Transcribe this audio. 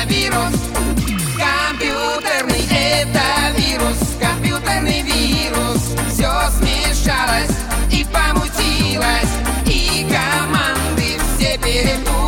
вирус. Компьютерный это вирус, компьютерный вирус. Все смешалось и помутилось, и команды все перепутались.